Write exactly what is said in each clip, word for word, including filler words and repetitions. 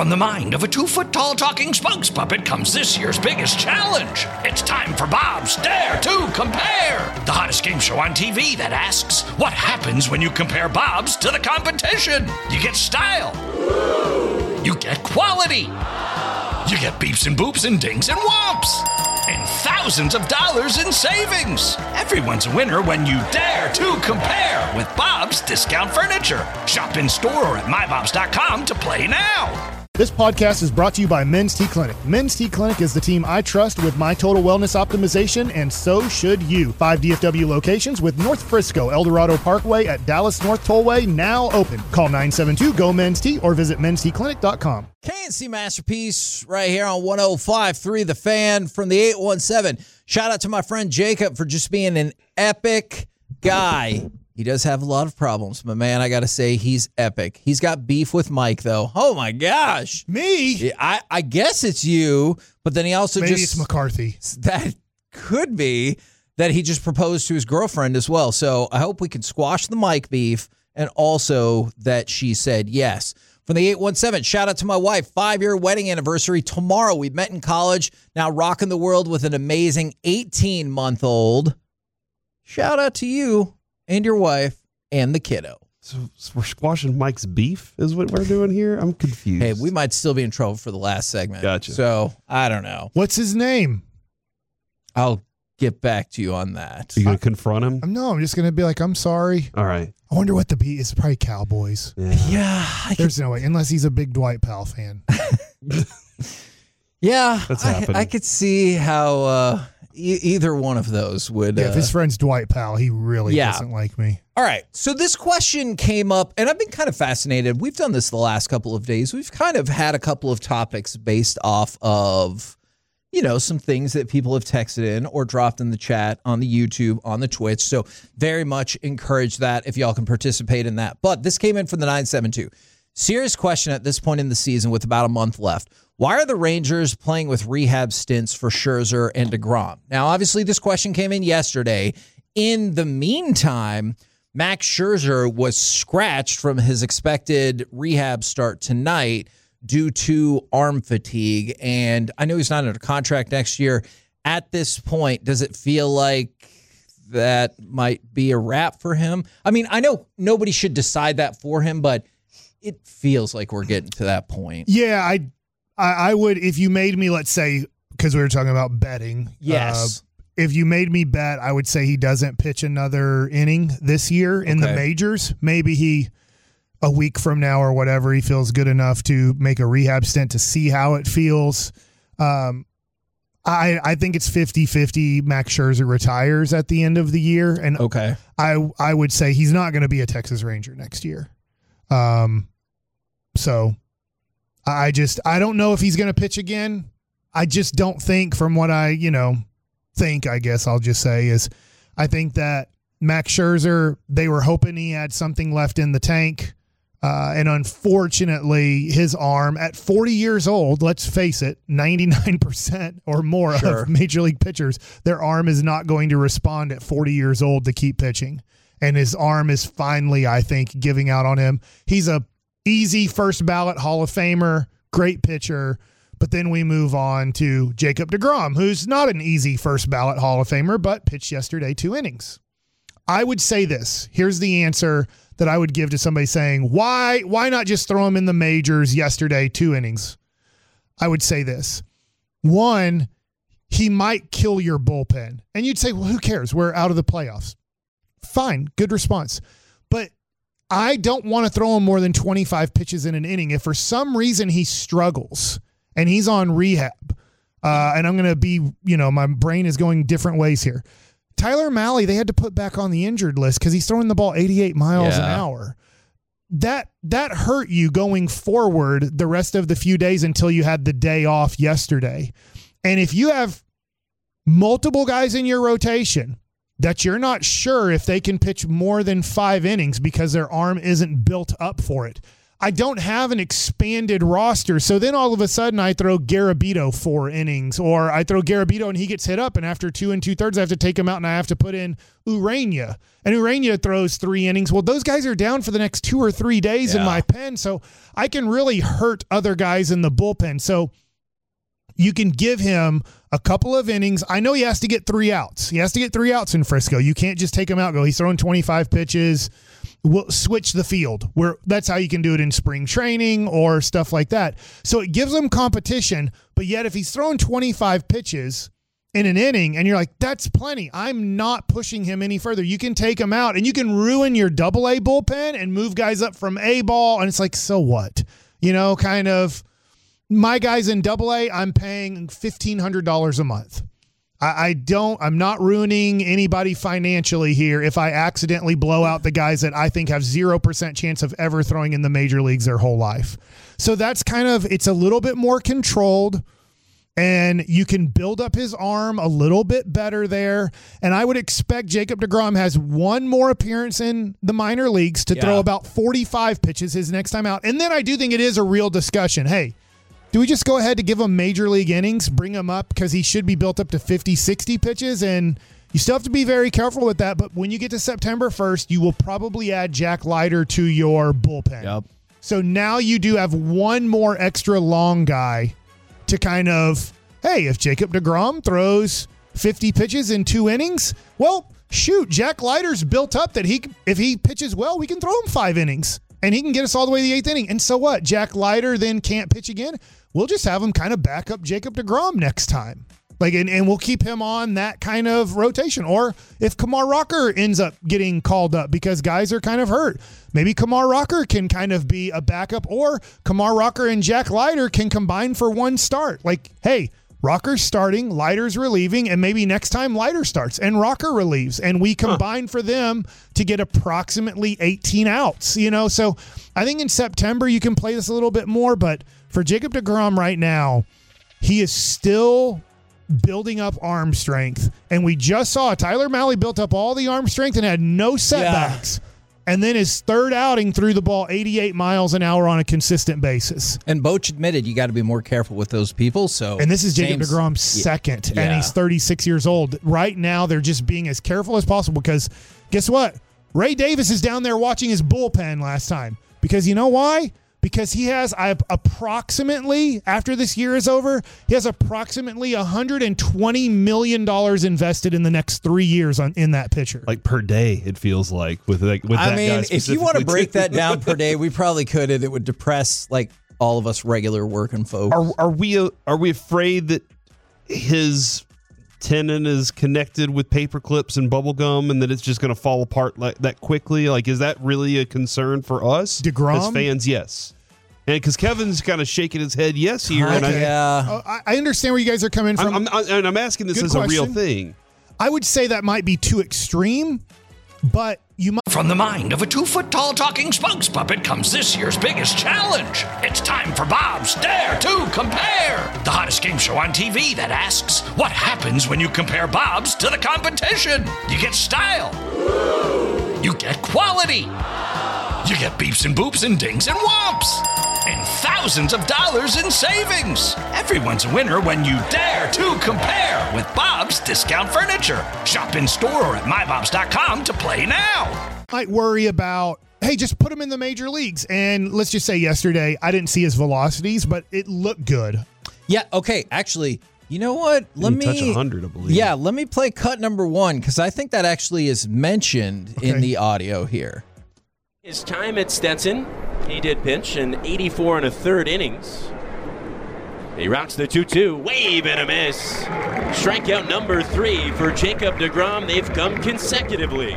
From the mind of a two-foot-tall talking spokes puppet comes this year's biggest challenge. It's time for Bob's Dare to Compare, the hottest game show on T V that asks, what happens when you compare Bobs to the competition? You get style. You get quality. You get beeps and boops and dings and whomps. And thousands of dollars in savings. Everyone's a winner when you dare to compare with Bob's Discount Furniture. Shop in store or at my bobs dot com to play now. This podcast is brought to you by Men's T Clinic. Men's T Clinic is the team I trust with my total wellness optimization, and so should you. Five D F W locations with North Frisco, El Dorado Parkway at Dallas North Tollway now open. Call nine seven two, G O, Men's T or visit men's t clinic dot com. K N C Masterpiece right here on one oh five point three The Fan from the eight one seven. Shout out to my friend Jacob for just being an epic guy. He does have a lot of problems, but man, I got to say he's epic. He's got beef with Mike, though. Oh, my gosh. Me? I, I guess it's you, but then he also Maybe just... it's McCarthy. That could be that he just proposed to his girlfriend as well. So I hope we can squash the Mike beef and also that she said yes. From the eight one seven, shout out to my wife. Five-year wedding anniversary tomorrow. We met in college, now rocking the world with an amazing eighteen-month-old. Shout out to you and your wife and the kiddo. So, so we're squashing Mike's beef is what we're doing here? I'm confused. Hey, we might still be in trouble for the last segment. Gotcha. So, I don't know. What's his name? I'll get back to you on that. Are you going to confront him? No, I'm just going to be like, I'm sorry. All right. I wonder what the beat is. Probably Cowboys. Yeah. Yeah. I There's no way, unless he's a big Dwight Powell fan. Yeah. That's I, happening. I could see how... Uh, E- either one of those would. Yeah, uh, if his friend's Dwight Powell, he really yeah. doesn't like me. All right. So this question came up, and I've been kind of fascinated. We've done this the last couple of days. We've kind of had a couple of topics based off of, you know, some things that people have texted in or dropped in the chat on the YouTube, on the Twitch. So very much encourage that if y'all can participate in that. But this came in from the nine seven two. Serious question at this point in the season with about a month left. Why are the Rangers playing with rehab stints for Scherzer and DeGrom? Now, obviously, this question came in yesterday. In the meantime, Max Scherzer was scratched from his expected rehab start tonight due to arm fatigue. And I know he's not under contract next year. At this point, does it feel like that might be a wrap for him? I mean, I know nobody should decide that for him, but it feels like we're getting to that point. Yeah, I I, I would, if you made me, let's say, because we were talking about betting. Yes. Uh, if you made me bet, I would say he doesn't pitch another inning this year in Okay. the majors. Maybe he, a week from now or whatever, he feels good enough to make a rehab stint to see how it feels. Um, I I think it's fifty-fifty. Max Scherzer retires at the end of the year. And Okay. I, I would say he's not going to be a Texas Ranger next year. Um, so I just, I don't know if he's going to pitch again. I just don't think from what I, you know, think, I guess I'll just say is I think that Max Scherzer, they were hoping he had something left in the tank. Uh, and unfortunately, his arm at forty years old, let's face it, ninety-nine percent or more Sure. of major league pitchers, their arm is not going to respond at forty years old to keep pitching. And his arm is finally, I think, giving out on him. He's a easy first ballot Hall of Famer, great pitcher. But then we move on to Jacob DeGrom, who's not an easy first ballot Hall of Famer, but pitched yesterday two innings. I would say this. Here's the answer that I would give to somebody saying, why, why not just throw him in the majors yesterday, two innings? I would say this. One, he might kill your bullpen. And you'd say, well, who cares? We're out of the playoffs. Fine. Good response. But I don't want to throw him more than twenty-five pitches in an inning. If for some reason he struggles and he's on rehab, uh, and I'm going to be, you know, my brain is going different ways here. Tyler Mahle, they had to put back on the injured list because he's throwing the ball eighty-eight miles Yeah. an hour. That that hurt you going forward the rest of the few days until you had the day off yesterday. And if you have multiple guys in your rotation that you're not sure if they can pitch more than five innings because their arm isn't built up for it, I don't have an expanded roster. So then all of a sudden I throw Garabito four innings, or I throw Garabito and he gets hit up, and after two and two thirds, I have to take him out and I have to put in Urania. And Urania throws three innings. Well, those guys are down for the next two or three days yeah. in my pen. So I can really hurt other guys in the bullpen. So you can give him a couple of innings. I know he has to get three outs. He has to get three outs in Frisco. You can't just take him out and go, he's throwing twenty-five pitches. We'll switch the field. Where that's how you can do it in spring training or stuff like that. So it gives him competition, but yet if he's throwing twenty-five pitches in an inning and you're like, that's plenty, I'm not pushing him any further. You can take him out and you can ruin your double A bullpen and move guys up from A ball. And it's like, so what? You know, kind of my guys in double A, I'm paying fifteen hundred dollars a month. I don't, I'm not ruining anybody financially here if I accidentally blow out the guys that I think have zero percent chance of ever throwing in the major leagues their whole life. So that's kind of, it's a little bit more controlled, and you can build up his arm a little bit better there. And I would expect Jacob deGrom has one more appearance in the minor leagues to yeah. throw about forty-five pitches his next time out. And then I do think it is a real discussion. Hey, do we just go ahead to give him major league innings, bring him up, because he should be built up to fifty, sixty pitches? And you still have to be very careful with that. But when you get to September first, you will probably add Jack Leiter to your bullpen. Yep. So now you do have one more extra long guy to kind of, hey, if Jacob deGrom throws fifty pitches in two innings, well, shoot, Jack Leiter's built up that he, if he pitches well, we can throw him five innings. And he can get us all the way to the eighth inning. And so what? Jack Leiter then can't pitch again? We'll just have him kind of back up Jacob deGrom next time. Like, and, and we'll keep him on that kind of rotation. Or if Kumar Rocker ends up getting called up because guys are kind of hurt, maybe Kumar Rocker can kind of be a backup, or Kumar Rocker and Jack Leiter can combine for one start. Like, hey, Rocker's starting, Leiter's relieving, and maybe next time Leiter starts and Rocker relieves, and we combine huh. for them to get approximately eighteen outs, you know? So I think in September you can play this a little bit more, but for Jacob deGrom right now, he is still building up arm strength, and we just saw Tyler Mahle built up all the arm strength and had no setbacks. Yeah. And then his third outing threw the ball eighty-eight miles an hour on a consistent basis. And Boch admitted you got to be more careful with those people. So, and this is Jacob deGrom's second, yeah. and he's thirty-six years old. Right now, they're just being as careful as possible because guess what? Ray Davis is down there watching his bullpen last time. Because you know why? Because he has I, approximately, after this year is over, he has approximately one hundred twenty million dollars invested in the next three years on in that pitcher. Like per day, it feels like. With, like, with I that mean, guy if you want to break that down per day, we probably could, and it would depress like all of us regular working folks. Are, are we are we afraid that his tendon is connected with paper clips and bubble gum and that it's just going to fall apart like that quickly? Like, is that really a concern for us deGrom? As fans? Yes. And because Kevin's kind of shaking his head yes here. Uh, and I, yeah. uh, I understand where you guys are coming from. I'm, I'm, and I'm asking this Good as question. a real thing. I would say that might be too extreme, but you might. From the mind of a two-foot-tall talking spokes puppet comes this year's biggest challenge. It's time for Bob's Dare to Compare, the hottest game show on T V that asks, what happens when you compare Bob's to the competition? You get style. You get quality. You get beeps and boops and dings and whomps. And thousands of dollars in savings. Everyone's a winner when you dare to compare with Bob's Discount Furniture. Shop in store or at my bobs dot com to play now. Might worry about, hey, just put him in the major leagues. And let's just say yesterday, I didn't see his velocities, but it looked good. Yeah, okay. Actually, you know what? Let He me touch one hundred, I believe. Yeah, let me play cut number one because I think that actually is mentioned Okay. in the audio here. His time at Stetson, he did pitch in eighty-four and a third innings. He routes the two two, wave and a miss. Strikeout number three for Jacob deGrom. They've come consecutively.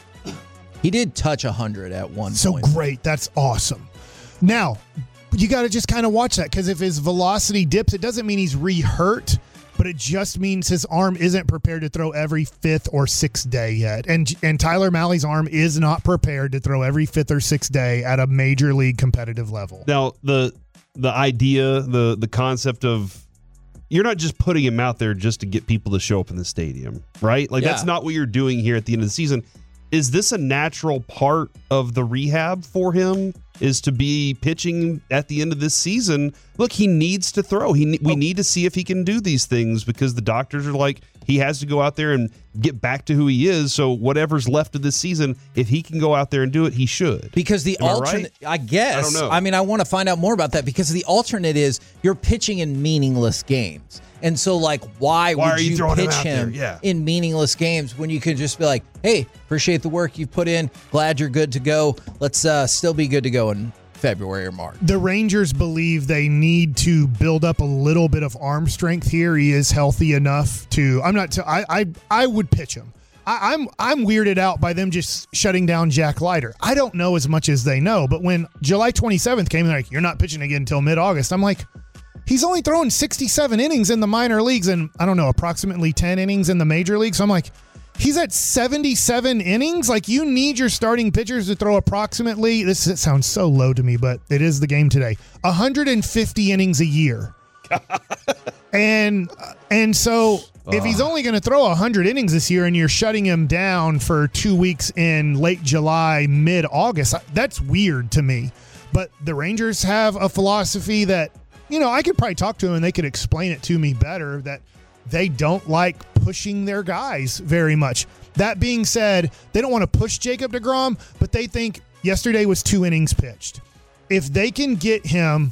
He did touch one hundred at one So point. great. That's awesome. Now, you got to just kind of watch that because if his velocity dips, it doesn't mean he's re-hurt, but it just means his arm isn't prepared to throw every fifth or sixth day yet. And and Tyler Mahle's arm is not prepared to throw every fifth or sixth day at a major league competitive level. Now, the the idea, the the concept of you're not just putting him out there just to get people to show up in the stadium, right? Like, Yeah. that's not what you're doing here at the end of the season. Is this a natural part of the rehab for him? is to be pitching at the end of this season. Look, he needs to throw. He we need to see if he can do these things because the doctors are like, he has to go out there and get back to who he is. So whatever's left of this season, if he can go out there and do it, he should. Because the Am I alternate, right? I guess. I don't know. I mean, I want to find out more about that because the alternate is you're pitching in meaningless games. And so, like, why, Why would are you you, throwing him pitch out him there? Yeah. in meaningless games when you could just be like, hey, appreciate the work you've put in. Glad you're good to go. Let's uh, still be good to go in February or March. The Rangers believe they need to build up a little bit of arm strength here. He is healthy enough to. I'm not. T- I, I I would pitch him. I, I'm I'm weirded out by them just shutting down Jack Leiter. I don't know as much as they know, but when July twenty-seventh came, they're like, "You're not pitching again until mid-August." I'm like, he's only throwing sixty-seven innings in the minor leagues and I don't know, approximately ten innings in the major league. So I'm like, he's at seventy-seven innings. Like, you need your starting pitchers to throw approximately, this it sounds so low to me, but it is the game today, one hundred fifty innings a year. and and so if he's only going to throw one hundred innings this year and you're shutting him down for two weeks in late July, mid-August, that's weird to me. But the Rangers have a philosophy that, you know, I could probably talk to them and they could explain it to me better, that they don't like pushing their guys very much. That being said, they don't want to push Jacob deGrom, but they think yesterday was two innings pitched. If they can get him,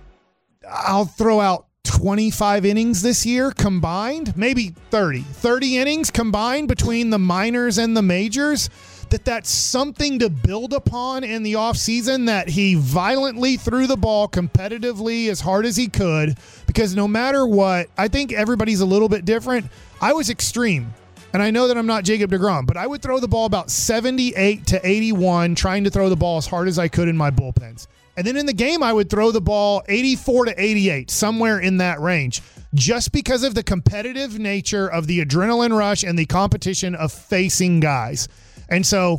I'll throw out twenty-five innings this year combined, maybe thirty. thirty innings combined between the minors and the majors. That that's something to build upon in the offseason, that he violently threw the ball competitively as hard as he could, because no matter what, I think everybody's a little bit different. I was extreme, and I know that I'm not Jacob deGrom, but I would throw the ball about seventy-eight to eighty-one, trying to throw the ball as hard as I could in my bullpens. And then in the game, I would throw the ball eighty-four to eighty-eight, somewhere in that range, just because of the competitive nature of the adrenaline rush and the competition of facing guys. And so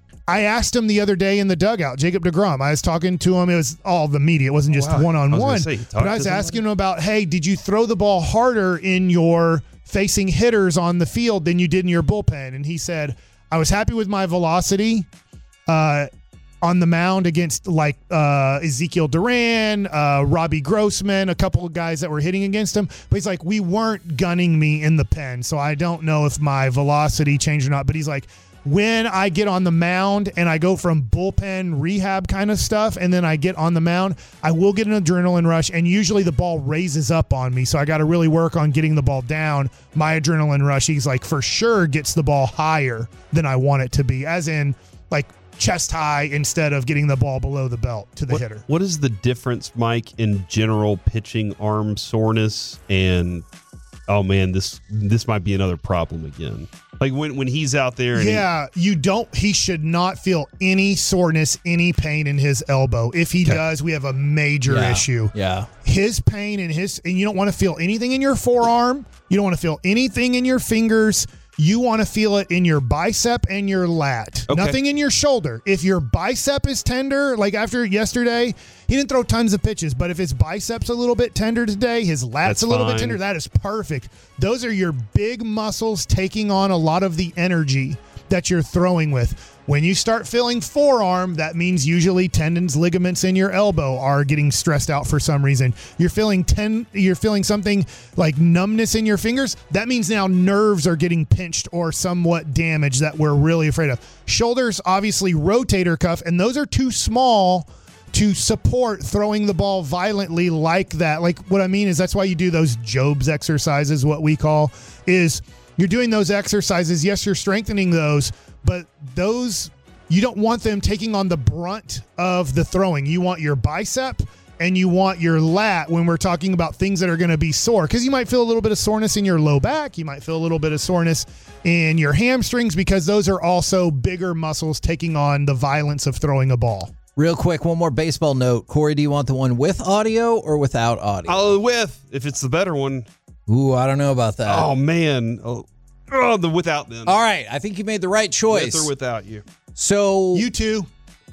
I asked him the other day in the dugout, Jacob deGrom, I was talking to him. It was all the media. It wasn't just wow. one-on-one. I was gonna say, but I was asking him about, hey, did you throw the ball harder in your facing hitters on the field than you did in your bullpen? And he said, I was happy with my velocity uh, on the mound against like uh, Ezekiel Duran, uh, Robbie Grossman, a couple of guys that were hitting against him. But he's like, we weren't gunning me in the pen, so I don't know if my velocity changed or not. But he's like, when I get on the mound and I go from bullpen rehab kind of stuff and then I get on the mound, I will get an adrenaline rush, and usually the ball raises up on me. So I got to really work on getting the ball down. My adrenaline rush, he's like, for sure gets the ball higher than I want it to be, as in like chest high instead of getting the ball below the belt to the what, hitter. What is the difference, Mike, in general pitching arm soreness and, oh man, this this might be another problem again? Like when, when he's out there. And yeah, he, you don't, he should not feel any soreness, any pain in his elbow. If he Okay. does, we have a major Yeah. issue. Yeah. His pain and his, and you don't want to feel anything in your forearm. You don't want to feel anything in your fingers. You want to feel it in your bicep and your lat. Okay. Nothing in your shoulder. If your bicep is tender, like after yesterday, he didn't throw tons of pitches, but if his bicep's a little bit tender today, his lat's That's a little fine. bit tender, that is perfect. Those are your big muscles taking on a lot of the energy that you're throwing with. When you start feeling forearm, that means usually tendons, ligaments in your elbow are getting stressed out for some reason. You're feeling ten, you're feeling something like numbness in your fingers. That means now nerves are getting pinched or somewhat damaged that we're really afraid of. Shoulders, obviously rotator cuff, and those are too small to support throwing the ball violently like that. Like what I mean is that's why you do those Job's exercises, what we call, is you're doing those exercises. Yes, you're strengthening those, but those, you don't want them taking on the brunt of the throwing. You want your bicep and you want your lat when we're talking about things that are going to be sore, because you might feel a little bit of soreness in your low back. You might feel a little bit of soreness in your hamstrings, because those are also bigger muscles taking on the violence of throwing a ball. Real quick, one more baseball note. Corey, do you want the one with audio or without audio? Oh, with, if it's the better one. Ooh, I don't know about that. Oh, man. Oh, oh the without then. All right, I think you made the right choice. With or without you. So You too.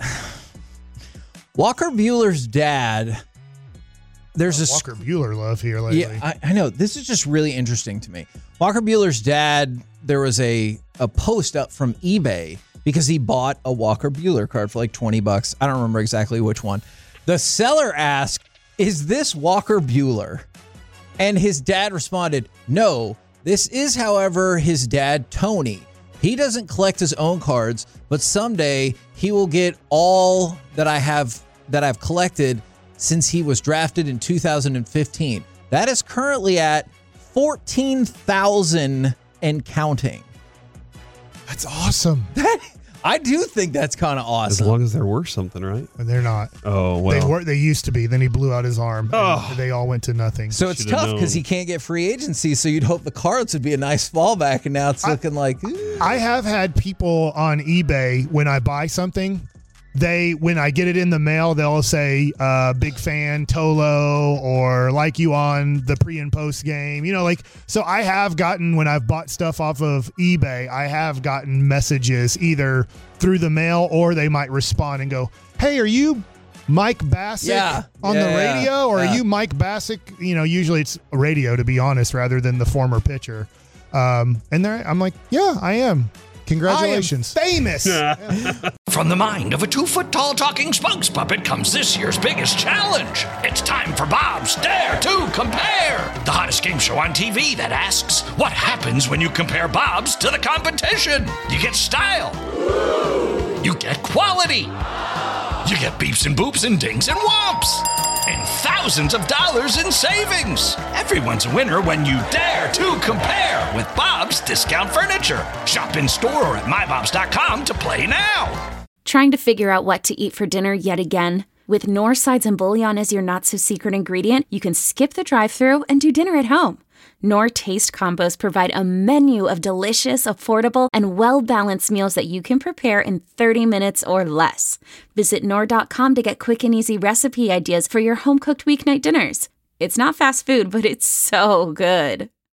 Walker Buehler's dad, there's a Walker Buehler love here lately. Yeah, I, I know. This is just really interesting to me. Walker Buehler's dad, there was a, a post up from eBay because he bought a Walker Buehler card for like twenty bucks. I don't remember exactly which one. The seller asked, "Is this Walker Buehler?" And his dad responded, "No, this is, however, his dad, Tony. He doesn't collect his own cards, but someday he will get all that I have that I've collected since he was drafted in two thousand fifteen. That is currently at fourteen thousand and counting." That's awesome. That, I do think that's kind of As awesome. long as they're worth something, right? And they're not. Oh, well. They were. They used to be. Then he blew out his arm. Oh. And they all went to nothing. So it's Should've tough because known. he can't get free agency. So you'd hope the cards would be a nice fallback, and now it's looking like. eh. I have had people on eBay when I buy something. They, when I get it in the mail, they'll say, uh, big fan, Tolo, or like you on the pre and post game. You know, like, so I have gotten, when I've bought stuff off of eBay, I have gotten messages either through the mail or they might respond and go, "Hey, are you Mike Bassick Yeah. on Yeah, the yeah, radio? Or yeah. are you Mike Bassick?" You know, usually it's radio, to be honest, rather than the former pitcher. Um, and there, I'm like, yeah, I am. Congratulations. I am famous. From the mind of a two-foot-tall talking spokes puppet comes this year's biggest challenge. It's time for Bob's Dare to Compare, the hottest game show on T V that asks, what happens when you compare Bob's to the competition? You get style. You get quality. You get beeps and boops and dings and whomps. And thousands of dollars in savings. Everyone's a winner when you dare to compare with Bob's Discount Furniture. Shop in store or at my bobs dot com to play now. Trying to figure out what to eat for dinner yet again? With Knorr Sides and Bouillon as your not-so-secret ingredient, you can skip the drive-thru and do dinner at home. Knorr Taste Combos provide a menu of delicious, affordable, and well-balanced meals that you can prepare in thirty minutes or less. Visit Knorr dot com to get quick and easy recipe ideas for your home-cooked weeknight dinners. It's not fast food, but it's so good.